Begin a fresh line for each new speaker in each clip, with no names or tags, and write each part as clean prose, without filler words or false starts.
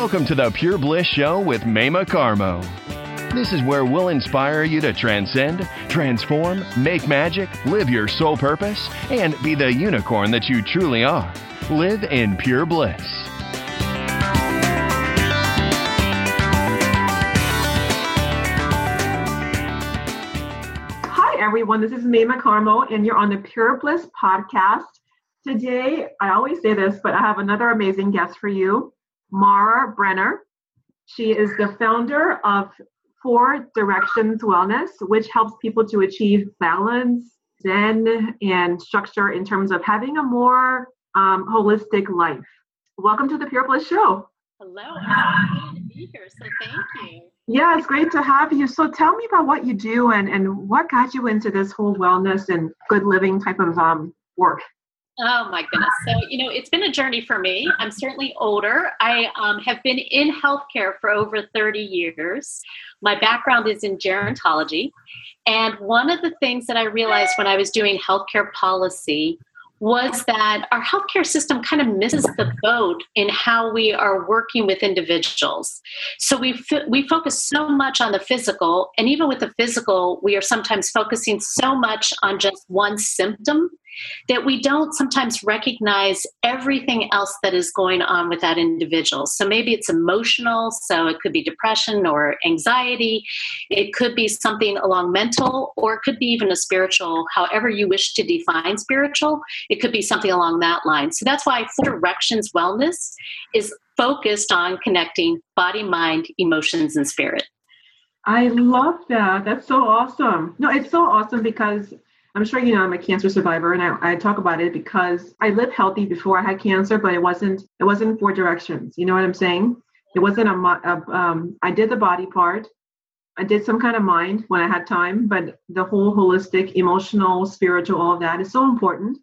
Welcome to the Pure Bliss Show with Mema Carmo. This is where we'll inspire you to transcend, transform, make magic, live your soul purpose, and be the unicorn that you truly are. Live in pure bliss.
Hi, everyone. This is Mema Carmo, and you're on the Pure Bliss podcast. Today, I always say this, but I have another amazing guest for you, Mara Brenner. She is the founder of 4 Directions Wellness, which helps people to achieve balance, zen, and structure in terms of having a more holistic life. Welcome to the Pure Bliss Show.
Hello, I'm happy to be here, so thank you.
Yeah, it's great to have you. So tell me about what you do and what got you into this whole wellness and good living type of work.
Oh my goodness. So, it's been a journey for me. I'm certainly older. I have been in healthcare for over 30 years. My background is in gerontology. And one of the things that I realized when I was doing healthcare policy was that our healthcare system kind of misses the boat in how we are working with individuals. So we focus so much on the physical, and even with the physical, we are sometimes focusing so much on just one symptom that we don't sometimes recognize everything else that is going on with that individual. So maybe it's emotional, so it could be depression or anxiety. It could be something along mental, or it could be even a spiritual, however you wish to define spiritual. It could be something along that line. So that's why 4 Directions Wellness is focused on connecting body, mind, emotions, and spirit.
I love that. That's so awesome. No, it's so awesome because I'm sure you know I'm a cancer survivor, and I talk about it because I lived healthy before I had cancer, but it wasn't 4 directions. You know what I'm saying? It wasn't I did the body part. I did some kind of mind when I had time, but the whole holistic, emotional, spiritual, all of that is so important.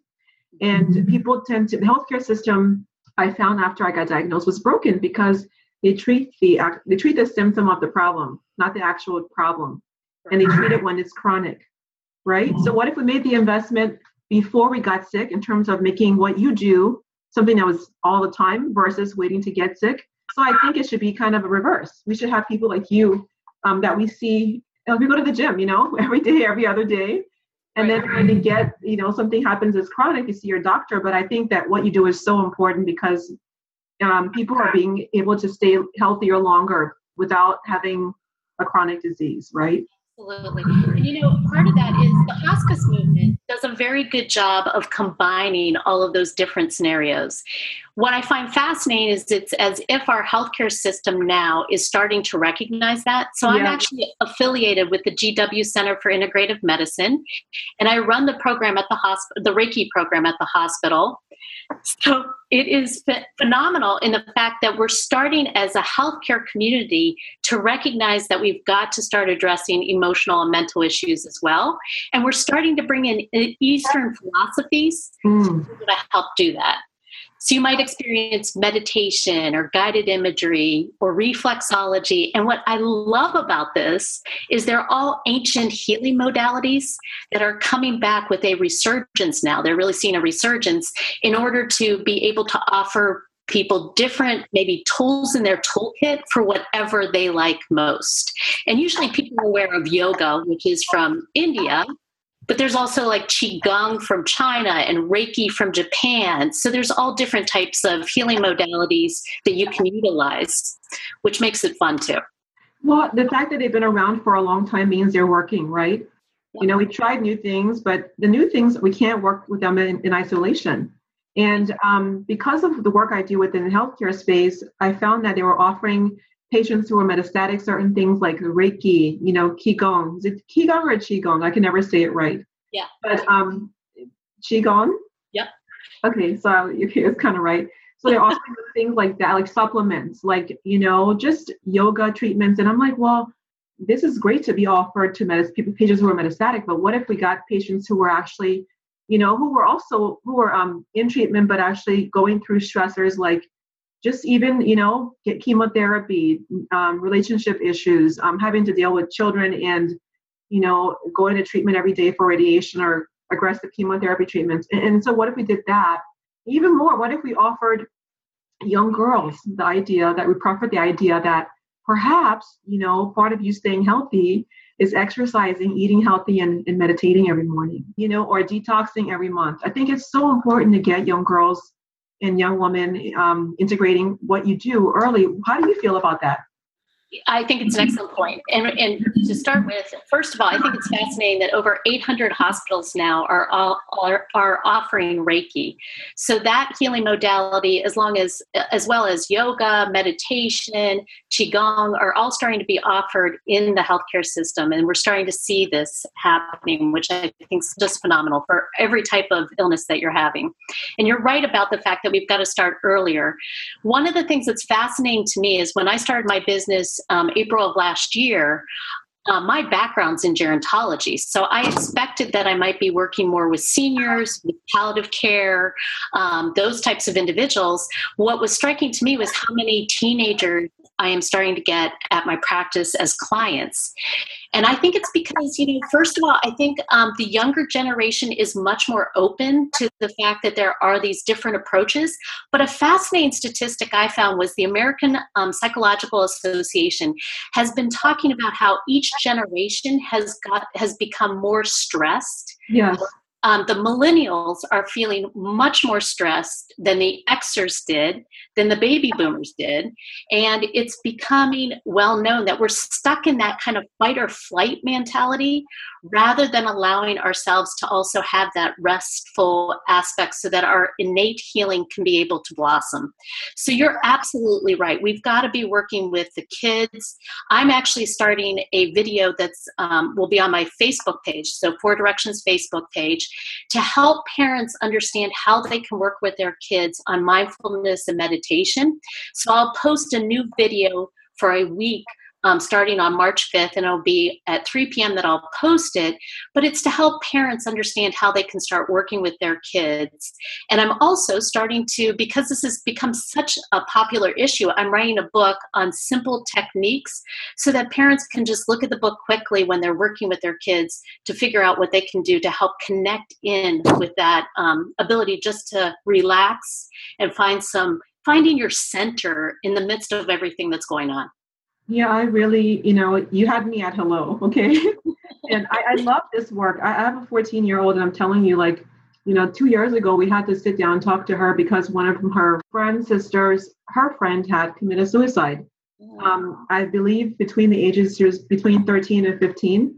And people tend to, the healthcare system, I found after I got diagnosed, was broken because they treat the symptom of the problem, not the actual problem. And they treat it when it's chronic. Right? So what if we made the investment before we got sick in terms of making what you do something that was all the time versus waiting to get sick? So I think it should be kind of a reverse. We should have people like you that we see, we go to the gym, every day, every other day. And then when they get, something happens as chronic, you see your doctor. But I think that what you do is so important because people are being able to stay healthier longer without having a chronic disease, right?
Absolutely. And part of that is the hospice movement does a very good job of combining all of those different scenarios. What I find fascinating is it's as if our healthcare system now is starting to recognize that. So I'm actually affiliated with the GW Center for Integrative Medicine, and I run the program at the hospital, the Reiki program at the hospital. So it is phenomenal in the fact that we're starting as a healthcare community to recognize that we've got to start addressing emotional and mental issues as well. And we're starting to bring in Eastern philosophies to help do that. So you might experience meditation or guided imagery or reflexology. And what I love about this is they're all ancient healing modalities that are coming back with a resurgence now. They're really seeing a resurgence in order to be able to offer people different maybe tools in their toolkit for whatever they like most. And usually people are aware of yoga, which is from India. But there's also like Qigong from China and Reiki from Japan. So there's all different types of healing modalities that you can utilize, which makes it fun too.
Well, the fact that they've been around for a long time means they're working, right? Yeah. We tried new things, but the new things, we can't work with them in isolation. And because of the work I do within the healthcare space, I found that they were offering patients who are metastatic certain things like Reiki, Qigong. Is it Qigong or Qigong? I can never say it right.
Yeah.
But Qigong?
Yep.
Okay, so it's kind of right. So they're offering things like that, like supplements, like, just yoga treatments. And I'm like, well, this is great to be offered to patients who are metastatic, but what if we got patients who were actually, who were in treatment, but actually going through stressors like just even, get chemotherapy, relationship issues, having to deal with children and, going to treatment every day for radiation or aggressive chemotherapy treatments. And so what if we did that? Even more, what if we offered young girls we profit the idea that perhaps, part of you staying healthy is exercising, eating healthy, and meditating every morning, or detoxing every month. I think it's so important to get young girls and young women integrating what you do early. How do you feel about that?
I think it's an excellent point. And to start with, first of all, I think it's fascinating that over 800 hospitals now are offering Reiki. So that healing modality, as well as yoga, meditation, Qigong, are all starting to be offered in the healthcare system. And we're starting to see this happening, which I think is just phenomenal for every type of illness that you're having. And you're right about the fact that we've got to start earlier. One of the things that's fascinating to me is when I started my business April of last year, my background's in gerontology. So I expected that I might be working more with seniors, with palliative care, those types of individuals. What was striking to me was how many teenagers I am starting to get at my practice as clients. And I think it's because, first of all, I think the younger generation is much more open to the fact that there are these different approaches. But a fascinating statistic I found was the American Psychological Association has been talking about how each generation has become more stressed.
Yes.
The millennials are feeling much more stressed than the Xers did, than the baby boomers did. And it's becoming well known that we're stuck in that kind of fight or flight mentality rather than allowing ourselves to also have that restful aspect so that our innate healing can be able to blossom. So you're absolutely right. We've got to be working with the kids. I'm actually starting a video that's will be on my Facebook page, so Four Directions Facebook page, to help parents understand how they can work with their kids on mindfulness and meditation. So I'll post a new video for a week starting on March 5th, and it'll be at 3 p.m. that I'll post it. But it's to help parents understand how they can start working with their kids. And I'm also starting to, because this has become such a popular issue, I'm writing a book on simple techniques so that parents can just look at the book quickly when they're working with their kids to figure out what they can do to help connect in with that ability just to relax and finding your center in the midst of everything that's going on.
Yeah, I really, you had me at hello, okay? And I love this work. I have a 14-year-old, and I'm telling you, 2 years ago, we had to sit down and talk to her because one of her friend's sisters, her friend had committed suicide. I believe between the ages, she was between 13 and 15.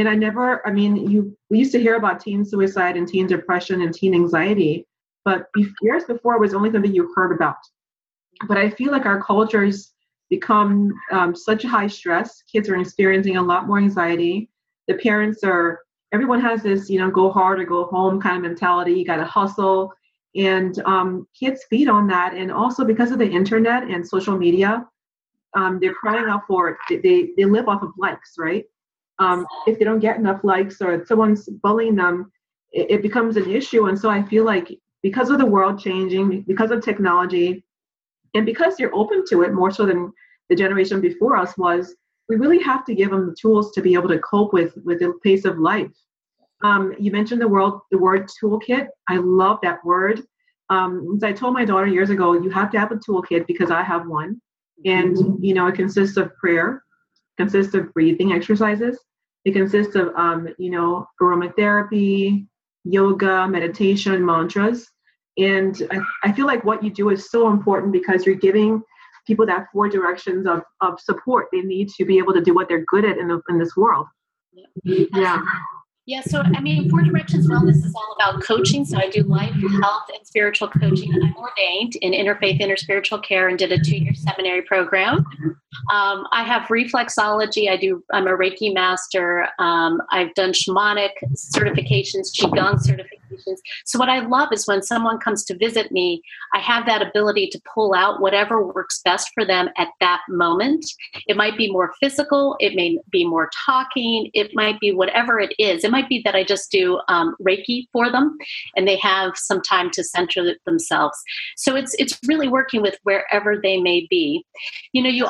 And we used to hear about teen suicide and teen depression and teen anxiety, but years before, it was only something you heard about. But I feel like our culture's become such a high stress. Kids are experiencing a lot more anxiety. The parents everyone has this, go hard or go home kind of mentality. You got to hustle. And kids feed on that. And also because of the internet and social media, they're crying out for it. They live off of likes, right? If they don't get enough likes or someone's bullying them, it becomes an issue. And so I feel like because of the world changing, because of technology, and because you're open to it more so than the generation before us was, we really have to give them the tools to be able to cope with the pace of life. You mentioned the word toolkit. I love that word. As I told my daughter years ago, you have to have a toolkit because I have one. And, it consists of prayer, consists of breathing exercises. It consists of, aromatherapy, yoga, meditation, mantras. And I feel like what you do is so important because you're giving people that 4 directions of support they need to be able to do what they're good at in this world. Yeah.
Yeah, so Four Directions Wellness is all about coaching. So I do life, health, and spiritual coaching. I'm ordained in interfaith, interspiritual care and did a 2-year seminary program. I have reflexology. I'm a Reiki master. I've done shamanic certifications, Qigong certifications. So what I love is when someone comes to visit me, I have that ability to pull out whatever works best for them at that moment. It might be more physical. It may be more talking. It might be whatever it is. It might be that I just do Reiki for them and they have some time to center themselves. So it's really working with wherever they may be. You also raised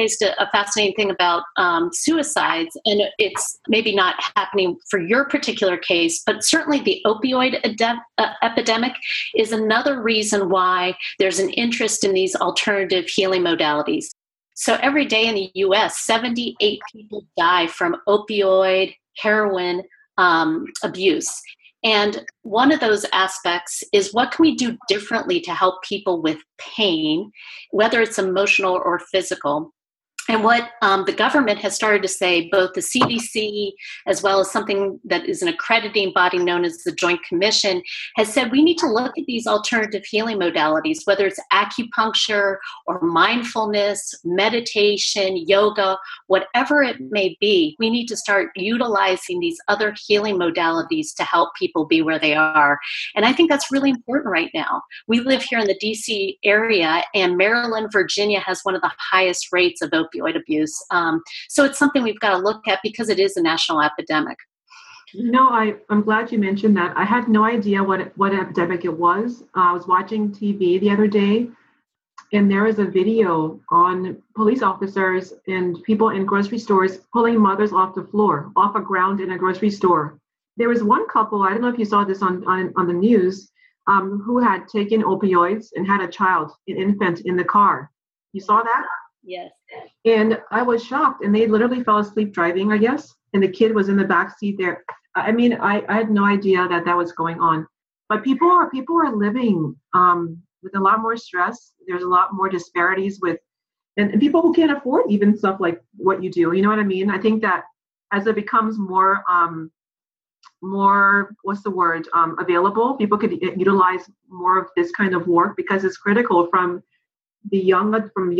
raised a fascinating thing about suicides, and it's maybe not happening for your particular case, but certainly the opioid epidemic is another reason why there's an interest in these alternative healing modalities. So every day in the U.S., 78 people die from opioid, heroin abuse. And one of those aspects is what can we do differently to help people with pain, whether it's emotional or physical. And what the government has started to say, both the CDC as well as something that is an accrediting body known as the Joint Commission, has said we need to look at these alternative healing modalities, whether it's acupuncture or mindfulness, meditation, yoga, whatever it may be. We need to start utilizing these other healing modalities to help people be where they are. And I think that's really important right now. We live here in the DC area, and Maryland, Virginia has one of the highest rates of opioid abuse. So it's something we've got to look at because it is a national epidemic.
No, I'm glad you mentioned that. I had no idea what epidemic it was. I was watching TV the other day, and there was a video on police officers and people in grocery stores pulling mothers off the floor, off a ground in a grocery store. There was one couple, I don't know if you saw this on the news, who had taken opioids and had a child, an infant, in the car. You saw that?
Yes.
And I was shocked, and they literally fell asleep driving, I guess, and the kid was in the back seat there. I mean, I had no idea that was going on. But people are living with a lot more stress. There's a lot more disparities and people who can't afford even stuff like what you do. You know what I mean? I think that as it becomes more available, people could utilize more of this kind of work because it's critical from young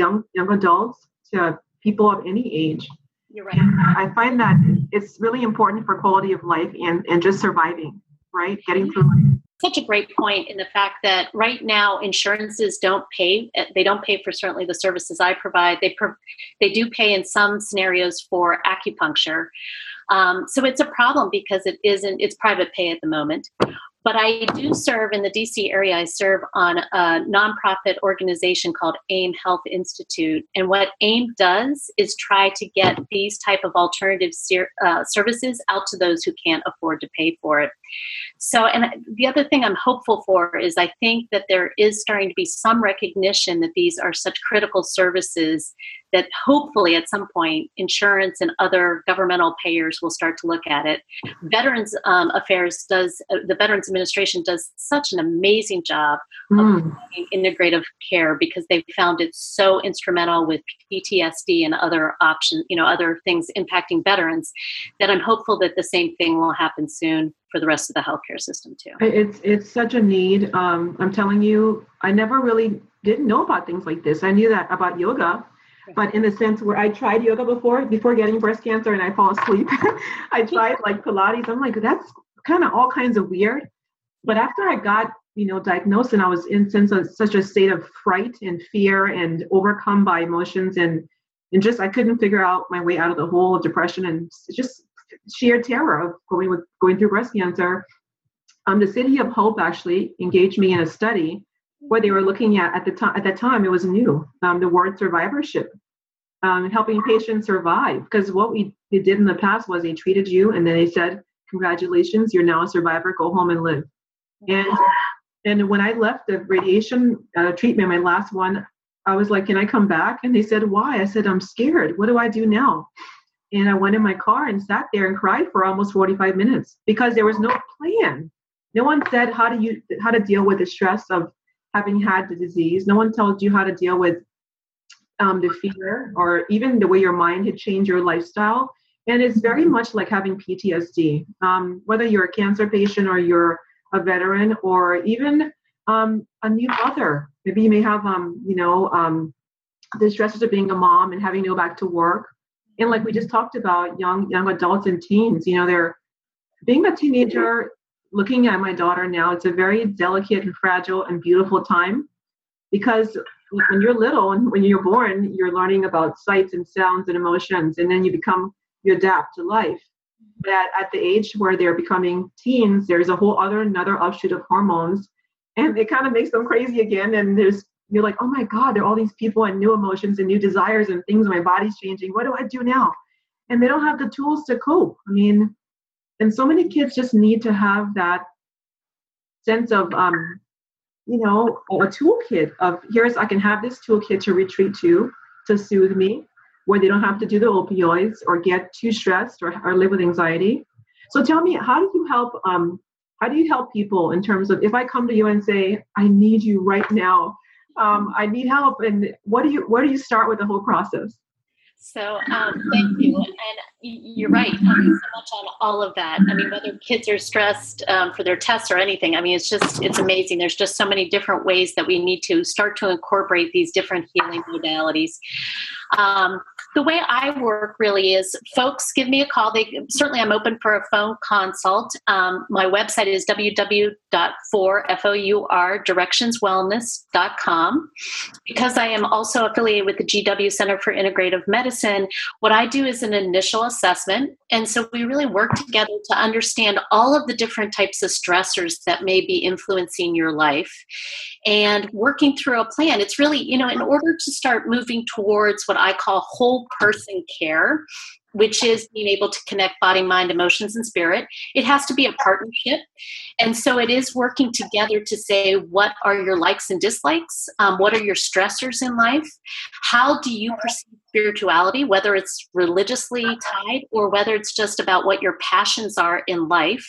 adults to people of any age.
You're right.
And I find that it's really important for quality of life and just surviving, right? Getting through life.
Such a great point in the fact that right now insurances don't pay. They don't pay for certainly the services I provide. They do pay in some scenarios for acupuncture. So it's a problem because it's private pay at the moment. But I do serve in the DC area. I serve on a nonprofit organization called AIM Health Institute. And what AIM does is try to get these type of alternative services out to those who can't afford to pay for it. So, and the other thing I'm hopeful for is I think that there is starting to be some recognition that these are such critical services that hopefully at some point insurance and other governmental payers will start to look at it. Veterans Affairs the Veterans Administration does such an amazing job of providing integrative care because they've found it so instrumental with PTSD and other options, other things impacting veterans, that I'm hopeful that the same thing will happen soon for the rest of the healthcare system too.
It's such a need. I'm telling you, I never really didn't know about things like this. I knew that about yoga, but in the sense where I tried yoga before getting breast cancer and I fall asleep. I tried like Pilates. I'm like, that's kind of all kinds of weird. But after I got, diagnosed and I was in such a state of fright and fear and overcome by emotions and just, I couldn't figure out my way out of the hole of depression and just sheer terror of going through breast cancer. The City of Hope actually engaged me in a study where they were looking at that time it was new, the word survivorship, helping patients survive. Because what they did in the past was they treated you and then they said, congratulations, you're now a survivor, go home and live. And when I left the radiation treatment, my last one, I was like, can I come back? And they said, why? I said, I'm scared. What do I do now? And I went in my car and sat there and cried for almost 45 minutes because there was no plan. No one said how to deal with the stress of having had the disease. No one tells you how to deal with the fear or even the way your mind had changed your lifestyle. And it's very much like having PTSD, whether you're a cancer patient or you're a veteran or even a new mother. Maybe you may have, the stresses of being a mom and having to go back to work. And like we just talked about, young adults and teens, they're being a teenager. Looking at my daughter now, it's a very delicate and fragile and beautiful time because when you're little and when you're born, you're learning about sights and sounds and emotions, and then you adapt to life. But at the age where they're becoming teens, there's a whole another offshoot of hormones, and it kind of makes them crazy again. And there's you're like, oh my God, there are all these people and new emotions and new desires and things, my body's changing. What do I do now? And they don't have the tools to cope. I mean, and so many kids just need to have that sense of, you know, a toolkit of I can have this toolkit to retreat to soothe me, where they don't have to do the opioids or get too stressed or live with anxiety. So tell me, how do you help people in terms of, if I come to you and say, I need you right now, I need help, and where do you start with the whole process?
So thank you. And you're right. So much on all of that. I mean, whether kids are stressed for their tests or anything, I mean, it's amazing. There's just so many different ways that we need to start to incorporate these different healing modalities. The way I work really is folks give me a call. Certainly I'm open for a phone consult. My website is www.directionswellness.com. Because I am also affiliated with the GW Center for Integrative Medicine, what I do is an initial assessment. And so we really work together to understand all of the different types of stressors that may be influencing your life. And working through a plan, it's really, in order to start moving towards what I call whole person care, which is being able to connect body, mind, emotions, and spirit, it has to be a partnership. And so it is working together to say, what are your likes and dislikes? What are your stressors in life? How do you perceive spirituality, whether it's religiously tied or whether it's just about what your passions are in life?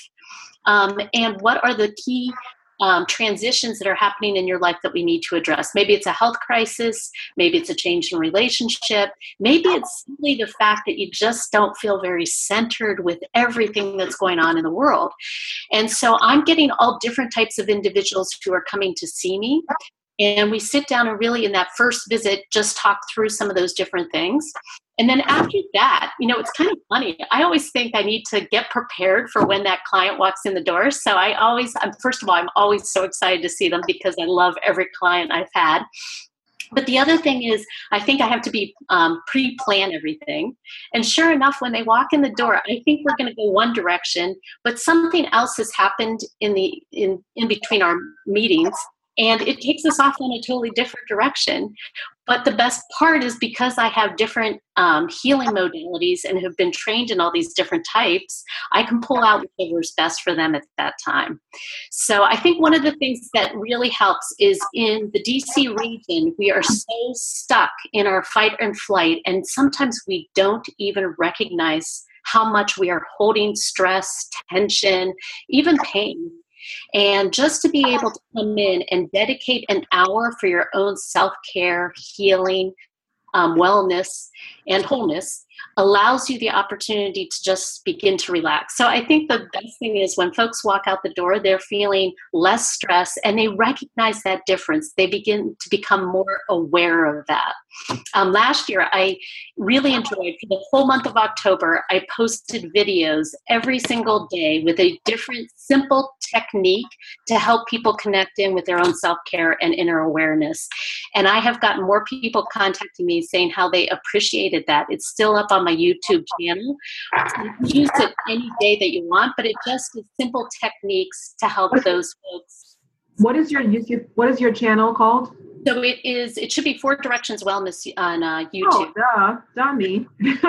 And what are the key transitions that are happening in your life that we need to address? Maybe it's a health crisis. Maybe it's a change in relationship. Maybe it's simply the fact that you just don't feel very centered with everything that's going on in the world. And so I'm getting all different types of individuals who are coming to see me. And we sit down and really in that first visit, just talk through some of those different things. And then after that, it's kind of funny. I always think I need to get prepared for when that client walks in the door. So first of all, I'm always so excited to see them because I love every client I've had. But the other thing is, I think I have to be pre-plan everything. And sure enough, when they walk in the door, I think we're going to go one direction, but something else has happened in between our meetings. And it takes us off in a totally different direction. But the best part is because I have different healing modalities and have been trained in all these different types, I can pull out whatever is best for them at that time. So I think one of the things that really helps is in the DC region, we are so stuck in our fight and flight. And sometimes we don't even recognize how much we are holding stress, tension, even pain. And just to be able to come in and dedicate an hour for your own self-care, healing, wellness, and wholeness allows you the opportunity to just begin to relax. So I think the best thing is when folks walk out the door, they're feeling less stress and they recognize that difference. They begin to become more aware of that. Last year, I really enjoyed, for the whole month of October, I posted videos every single day with a different simple technique to help people connect in with their own self-care and inner awareness. And I have gotten more people contacting me saying how they appreciated that. It's still up on my YouTube channel. So you can use it any day that you want, but it just is simple techniques to help those folks.
What is your channel called?
So it should be Four Directions Wellness on YouTube.
Oh, duh, me.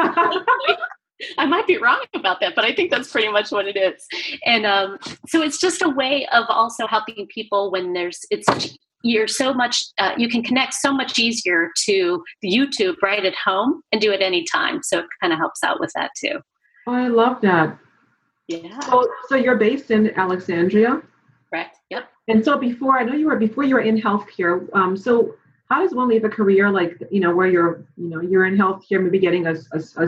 I might be wrong about that, but I think that's pretty much what it is. And so it's just a way of also helping people when you can connect so much easier to YouTube right at home and do it anytime. So it kind of helps out with that too.
Oh, I love that.
Yeah.
So you're based in Alexandria?
Correct. Yep.
And so before you were in healthcare, so how does one leave a career like, where you're in healthcare, maybe getting a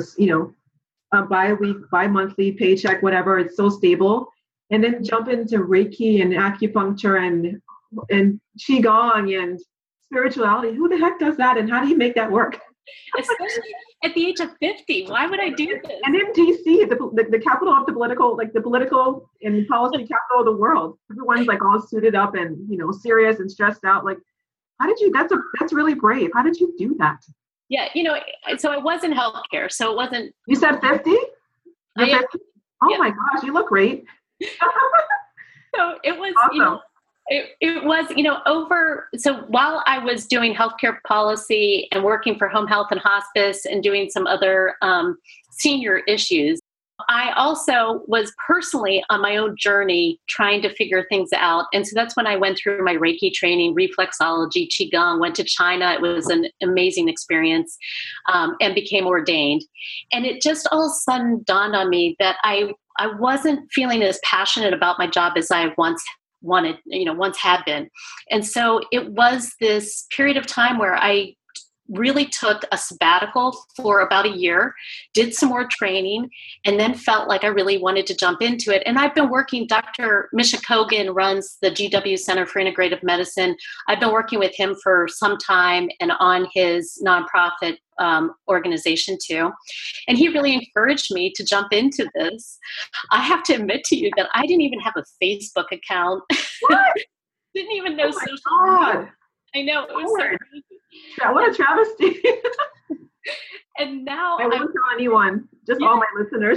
bi-monthly paycheck, whatever, it's so stable, and then jump into Reiki and acupuncture and Qigong and spirituality? Who the heck does that, and how do you make that work?
Especially at the age of 50. Why would I do this?
And in DC, the capital of the political and policy capital of the world, everyone's like all suited up and serious and stressed out. Like, how did you? That's really brave. How did you do that?
Yeah, so I was in healthcare, so it wasn't.
You said 50?
Yeah.
Oh my gosh, you look great.
So it was,
awesome.
It was, so while I was doing healthcare policy and working for home health and hospice and doing some other senior issues, I also was personally on my own journey trying to figure things out. And so that's when I went through my Reiki training, reflexology, Qigong, went to China. It was an amazing experience, and became ordained. And it just all of a sudden dawned on me that I wasn't feeling as passionate about my job as I once had been. And so it was this period of time where I really took a sabbatical for about a year, did some more training, and then felt like I really wanted to jump into it. And I've been working, Dr. Misha Kogan runs the GW Center for Integrative Medicine. I've been working with him for some time and on his nonprofit organization too. And he really encouraged me to jump into this. I have to admit to you that I didn't even have a Facebook account.
What?
Didn't even know social media. I know, it was so crazy.
What a travesty.
And now
I won't tell anyone, just all my listeners.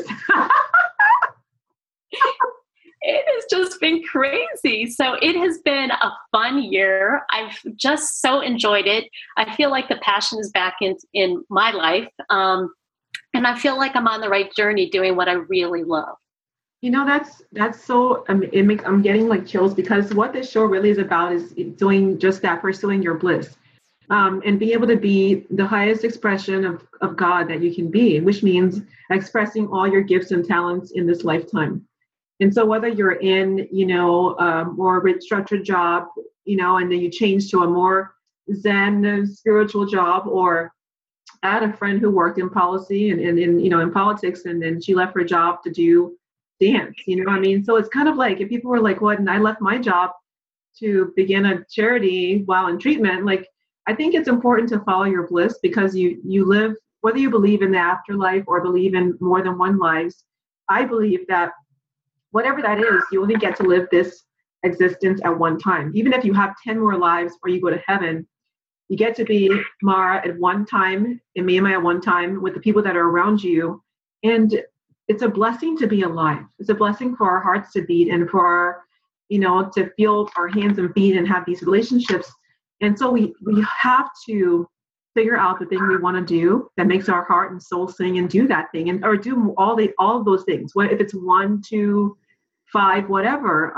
It has just been crazy. So it has been a fun year. I've just so enjoyed it. I feel like the passion is back in my life. And I feel like I'm on the right journey doing what I really love.
That's so, I'm getting like chills, because what this show really is about is doing just that, pursuing your bliss, and being able to be the highest expression of God that you can be, which means expressing all your gifts and talents in this lifetime. And so whether you're in, more rich structured job, and then you change to a more Zen spiritual job, or I had a friend who worked in policy and in politics, and then she left her job to do dance, So it's kind of like, if people were like, what? And I left my job to begin a charity while in treatment. Like, I think it's important to follow your bliss, because you live, whether you believe in the afterlife or believe in more than one lives. I believe that whatever that is, you only get to live this existence at one time. Even if you have 10 more lives or you go to heaven, you get to be Mara at one time and Mema at one time with the people that are around you. And it's a blessing to be alive. It's a blessing for our hearts to beat, and for our, to feel our hands and feet and have these relationships. And so we have to figure out the thing we want to do that makes our heart and soul sing, and do that thing, or do all of those things. What if it's 1, 2, 5, whatever.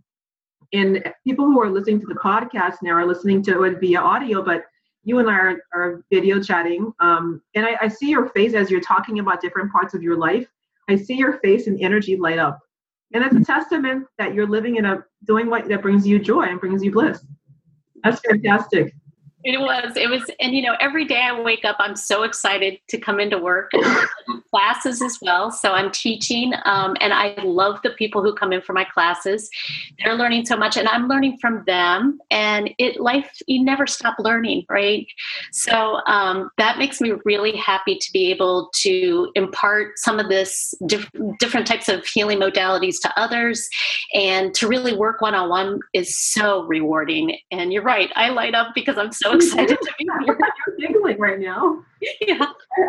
And people who are listening to the podcast now are listening to it via audio, but you and I are video chatting. And I see your face as you're talking about different parts of your life. I see your face and energy light up. And it's a testament that you're living doing what that brings you joy and brings you bliss. That's fantastic.
It was, and every day I wake up, I'm so excited to come into work, classes as well. So I'm teaching, and I love the people who come in for my classes. They're learning so much, and I'm learning from them. And you never stop learning, right? So that makes me really happy to be able to impart some of this different types of healing modalities to others, and to really work one-on-one is so rewarding. And you're right, I light up because I'm so excited to be here.
You're giggling right now.
Yeah.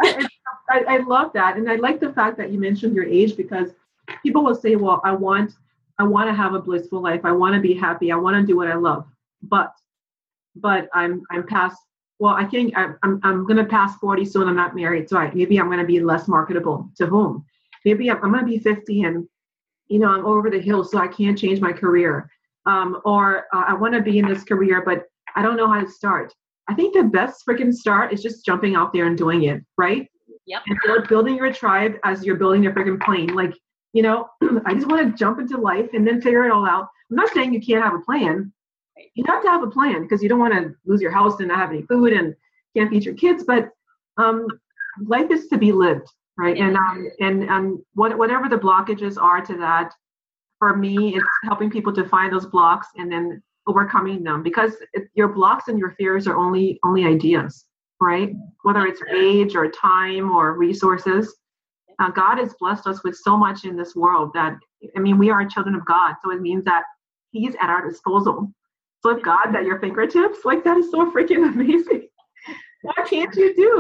I love that. And I like the fact that you mentioned your age, because people will say, well, I want to have a blissful life. I want to be happy. I want to do what I love. But I'm past, well, I think I'm going to pass 40 soon. I'm not married. So maybe I'm going to be less marketable to whom. Maybe I'm going to be 50 and, I'm over the hill, so I can't change my career. Or I want to be in this career, but I don't know how to start. I think the best freaking start is just jumping out there and doing it, right?
Yep.
And building your tribe as you're building a freaking plane. Like, I just want to jump into life and then figure it all out. I'm not saying you can't have a plan. You have to have a plan, because you don't want to lose your house and not have any food and can't feed your kids. But life is to be lived, right? Yeah. And whatever the blockages are to that, for me, it's helping people to find those blocks and then overcoming them, because your blocks and your fears are only ideas, right? Whether it's age or time or resources. God has blessed us with so much in this world that, we are children of God. So it means that He's at our disposal. So if God's at your fingertips, like, that is so freaking amazing. What can't you do?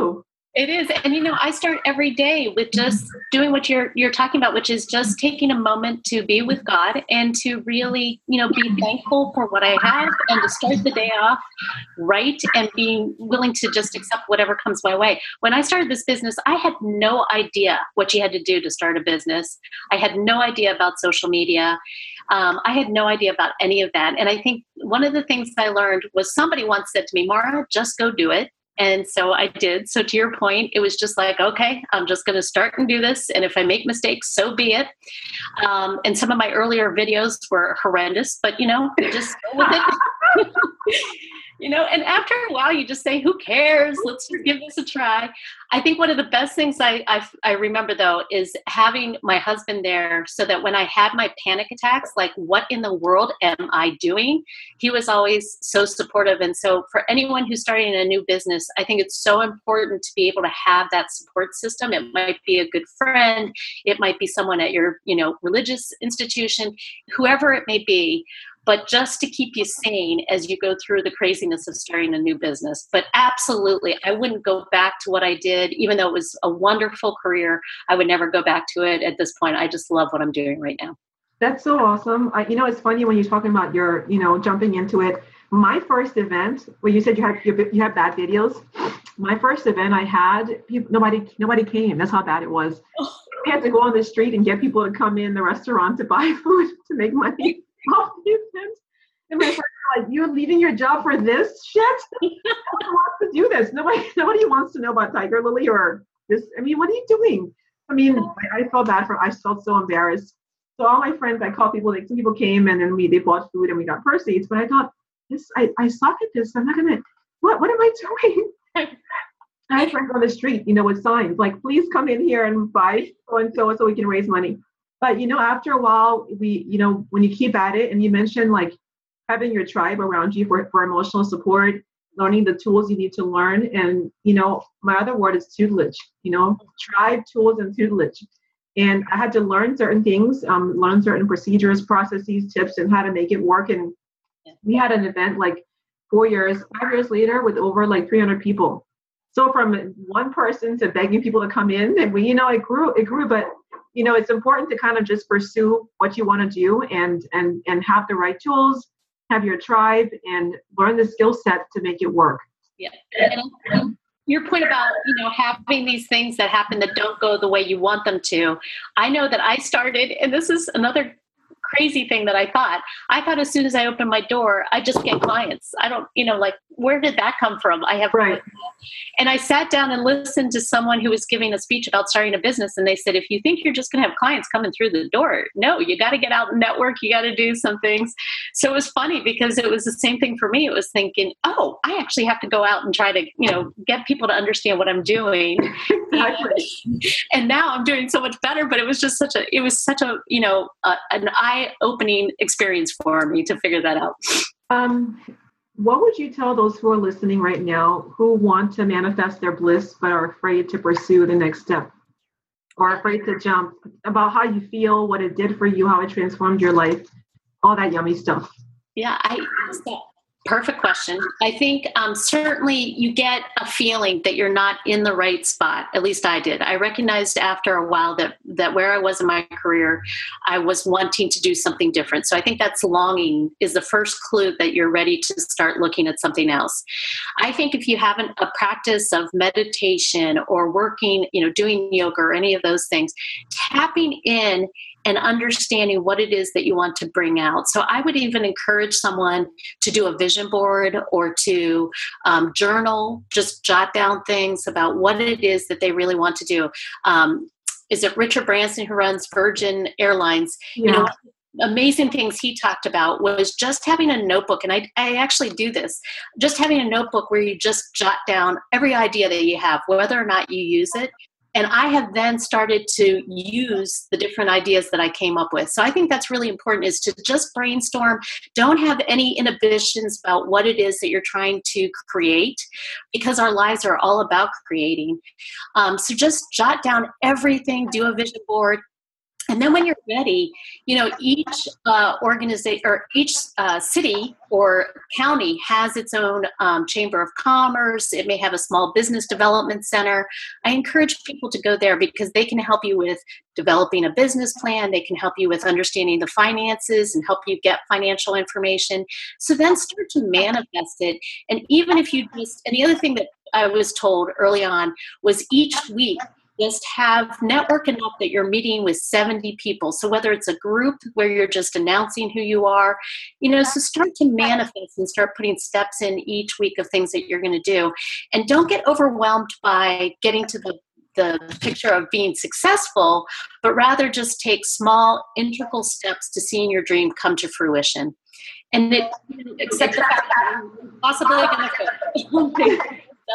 It is. And, I start every day with just doing what you're talking about, which is just taking a moment to be with God and to really, be thankful for what I have and to start the day off right and being willing to just accept whatever comes my way. When I started this business, I had no idea what you had to do to start a business. I had no idea about social media. I had no idea about any of that. And I think one of the things I learned was somebody once said to me, Mara, just go do it. And so I did. So to your point, it was just like, okay, I'm just going to start and do this. And if I make mistakes, so be it. And some of my earlier videos were horrendous, but just go with it. And after a while, you just say, who cares? Let's just give this a try. I think one of the best things I remember, though, is having my husband there so that when I had my panic attacks, like, what in the world am I doing? He was always so supportive. And so for anyone who's starting a new business, I think it's so important to be able to have that support system. It might be a good friend. It might be someone at your, religious institution, whoever it may be. But just to keep you sane as you go through the craziness of starting a new business. But absolutely, I wouldn't go back to what I did, even though it was a wonderful career. I would never go back to it at this point. I just love what I'm doing right now.
That's so awesome. It's funny when you're talking about your, jumping into it. My first event, where you said you had bad videos. My first event I had, nobody came. That's how bad it was. We had to go on the street and get people to come in the restaurant to buy food to make money. And my friends were like, you're leaving your job for this shit? No one wants to do this. Nobody wants to know about Tiger Lily or this. I mean, what are you doing? I mean, I felt bad I felt so embarrassed. So all my friends, I called people, like some people came and then they bought food and we got proceeds. But I thought, I suck at this. I'm not going to, what am I doing? I had friends on the street, with signs like, please come in here and buy so we can raise money. But, after a while, when you keep at it and you mentioned like having your tribe around you for emotional support, learning the tools you need to learn. And, my other word is tutelage, tribe, tools, and tutelage. And I had to learn certain things, learn certain procedures, processes, tips, and how to make it work. And we had an event like 5 years later with over like 300 people. So from one person to begging people to come in, and it grew, but it's important to kind of just pursue what you want to do and have the right tools, have your tribe, and learn the skill set to make it work.
Yeah. And your point about, having these things that happen that don't go the way you want them to. I know that I started, and this is another crazy thing that I thought as soon as I open my door, I just get clients. I don't, where did that come from? I have
right.
And I sat down and listened to someone who was giving a speech about starting a business. And they said, if you think you're just going to have clients coming through the door, no, you got to get out and network. You got to do some things. So it was funny because it was the same thing for me. It was thinking, oh, I actually have to go out and try to, get people to understand what I'm doing. And now I'm doing so much better, but it was just such a, an eye-opening experience for me to figure that out.
What would you tell those who are listening right now who want to manifest their bliss but are afraid to pursue the next step or afraid to jump, about how you feel, what it did for you, how it transformed your life, all that yummy stuff?
Yeah, perfect question. I think certainly you get a feeling that you're not in the right spot. At least I did. I recognized after a while that where I was in my career, I was wanting to do something different. So I think that's longing is the first clue that you're ready to start looking at something else. I think if you haven't a practice of meditation or working, doing yoga or any of those things, tapping in and understanding what it is that you want to bring out. So I would even encourage someone to do a vision board or to journal, just jot down things about what it is that they really want to do. Is it Richard Branson who runs Virgin Airlines?
Yeah.
Amazing things he talked about was just having a notebook. And I actually do this, just having a notebook where you just jot down every idea that you have, whether or not you use it. And I have then started to use the different ideas that I came up with. So I think that's really important, is to just brainstorm. Don't have any inhibitions about what it is that you're trying to create, because our lives are all about creating. So just jot down everything, do a vision board. And then when you're ready, each organization or each city or county has its own chamber of commerce. It may have a small business development center. I encourage people to go there because they can help you with developing a business plan. They can help you with understanding the finances and help you get financial information. So then start to manifest it. And even if and the other thing that I was told early on was each week, just have network enough that you're meeting with 70 people. So whether it's a group where you're just announcing who you are, so start to manifest and start putting steps in each week of things that you're going to do. And don't get overwhelmed by getting to the picture of being successful, but rather just take small integral steps to seeing your dream come to fruition. And accept the fact that you're possibly going to fail.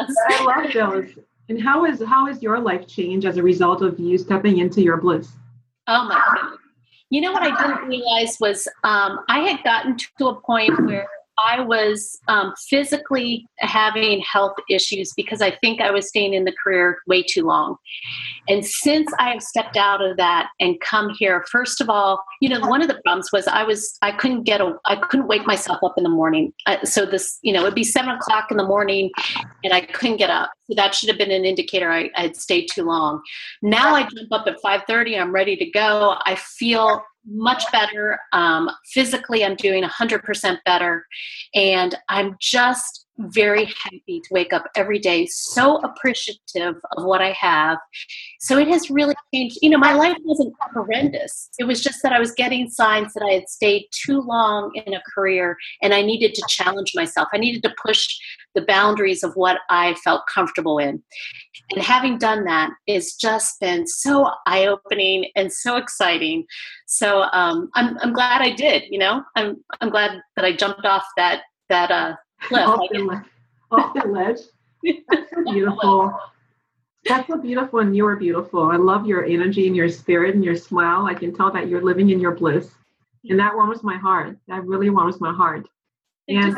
I love those. And how is your life changed as a result of you stepping into your bliss?
Oh my goodness. What I didn't realize was I had gotten to a point where I was physically having health issues because I think I was staying in the career way too long. And since I have stepped out of that and come here, first of all, one of the problems was I couldn't wake myself up in the morning. So this, it'd be 7 o'clock in the morning and I couldn't get up. So that should have been an indicator I had stayed too long. Now I jump up at 5:30. I'm ready to go. I feel much better. Physically, I'm doing 100% better. And I'm just very happy to wake up every day, so appreciative of what I have. So it has really changed. My life wasn't horrendous. It was just that I was getting signs that I had stayed too long in a career and I needed to challenge myself. I needed to push the boundaries of what I felt comfortable in. And having done that, it's just been so eye-opening and so exciting. So I'm glad I did. I'm glad that I jumped off that cliff.
Off the ledge. That's so beautiful. That's so beautiful, and you are beautiful. I love your energy and your spirit and your smile. I can tell that you're living in your bliss, and that warms my heart. That really warms my heart. And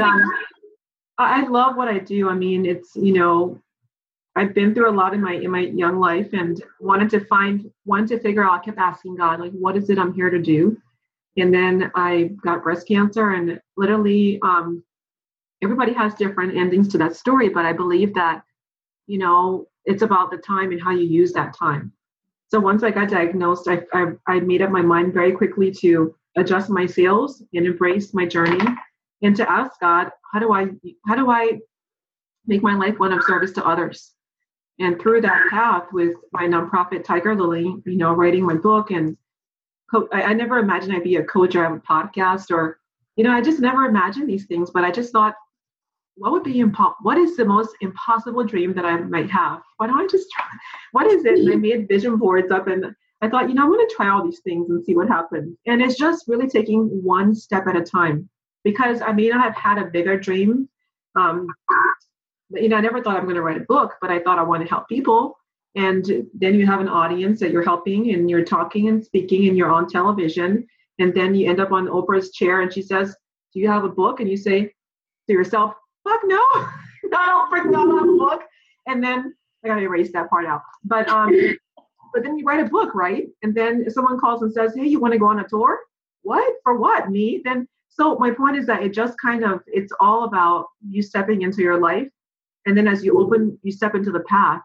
I love what I do. I mean, it's I've been through a lot in my young life, and wanted to figure out. I kept asking God, like, what is it I'm here to do? And then I got breast cancer, and literally, everybody has different endings to that story. But I believe that, it's about the time and how you use that time. So once I got diagnosed, I made up my mind very quickly to adjust my sails and embrace my journey, and to ask God, how do I make my life one of service to others? And through that path with my nonprofit Tiger Lily, writing my book, and I never imagined I'd be a coach or have a podcast, or, I just never imagined these things. But I just thought, what is the most impossible dream that I might have? Why don't I just try? What is it? And I made vision boards up, and I thought, I'm going to try all these things and see what happens. And it's just really taking one step at a time, because I may not have had a bigger dream. I never thought I'm going to write a book, but I thought I want to help people. And then you have an audience that you're helping, and you're talking and speaking, and you're on television. And then you end up on Oprah's chair, and she says, do you have a book? And you say to yourself, fuck no, I don't have a book. And then I got to erase that part out. But then you write a book, right? And then if someone calls and says, hey, you want to go on a tour? What? For what? Me? Then, so my point is that it just it's all about you stepping into your life. And then as you step into the path,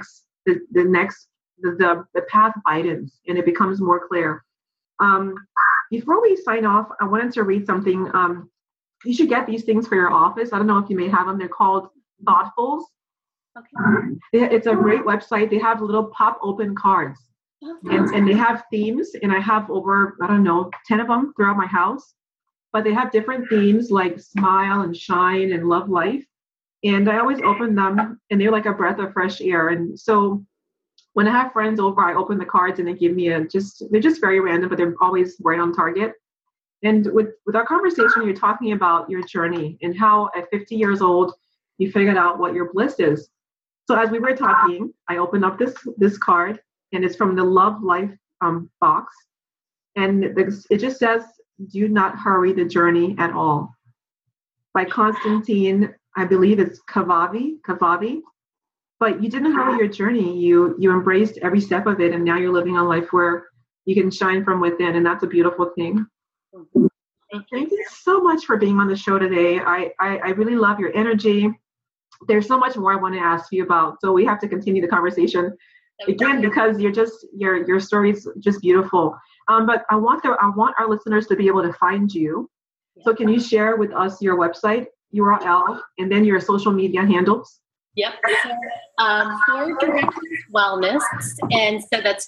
the path widens and it becomes more clear. Before we sign off, I wanted to read something. You should get these things for your office. I don't know if you may have them. They're called Thoughtfuls. Okay. It's a great website. They have little pop open cards, and they have themes. And I have over, 10 of them throughout my house. But they have different themes like smile and shine and love life. And I always open them, and they're like a breath of fresh air. And so when I have friends over, I open the cards, and they give me they're just very random, but they're always right on target. And with our conversation, you're talking about your journey and how at 50 years old, you figured out what your bliss is. So as we were talking, I opened up this card, and it's from the Love Life box. And it just says, do not hurry the journey at all. By Constantine, I believe it's Cavafy. But you didn't hurry your journey. You embraced every step of it, and now you're living a life where you can shine from within, and that's a beautiful thing. Thank you so much for being on the show today. I really love your energy. There's so much more I want to ask you about, so we have to continue the conversation again, because your story is just beautiful. But I want our listeners to be able to find you. So can you share with us your website URL and then your social media handles?
Yep. For Directions Wellness, and so that's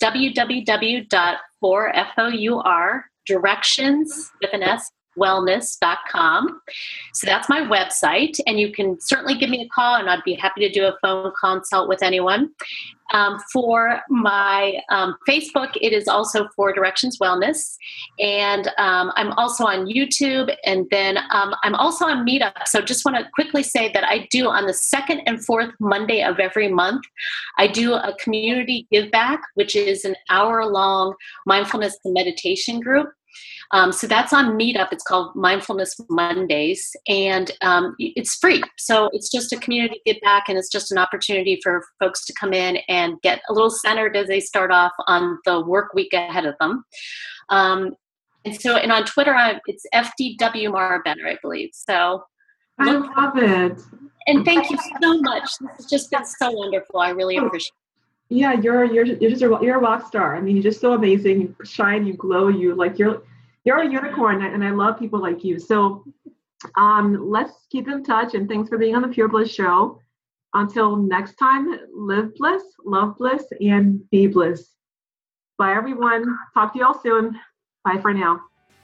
www.directions with an S wellness.com. So that's my website, and you can certainly give me a call, and I'd be happy to do a phone consult with anyone. For my Facebook, it is also For Directions Wellness, and I'm also on YouTube, and then I'm also on Meetup. So just want to quickly say that I do on the second and fourth Monday of every month, I do a community give back, which is an hour-long mindfulness and meditation group. So that's on Meetup. It's called Mindfulness Mondays, and it's free. So it's just a community give back, and it's just an opportunity for folks to come in and get a little centered as they start off on the work week ahead of them. And on Twitter, it's FDW Marabenter, I believe. So
I love it.
And thank you so much. This has just been so wonderful. I really appreciate it.
Yeah, you're a rock star. I mean, you're just so amazing. You shine, you glow, you're a unicorn, and I love people like you. So let's keep in touch, and thanks for being on the Pure Bliss Show. Until next time, live bliss, love bliss, and be bliss. Bye, everyone. Talk to you all soon. Bye for now.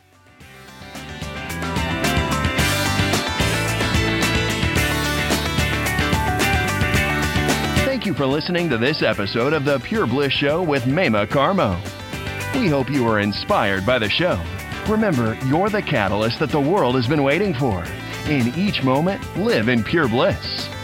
Thank you for listening to this episode of the Pure Bliss Show with Mema Karmo. We hope you were inspired by the show. Remember, you're the catalyst that the world has been waiting for. In each moment, live in pure bliss.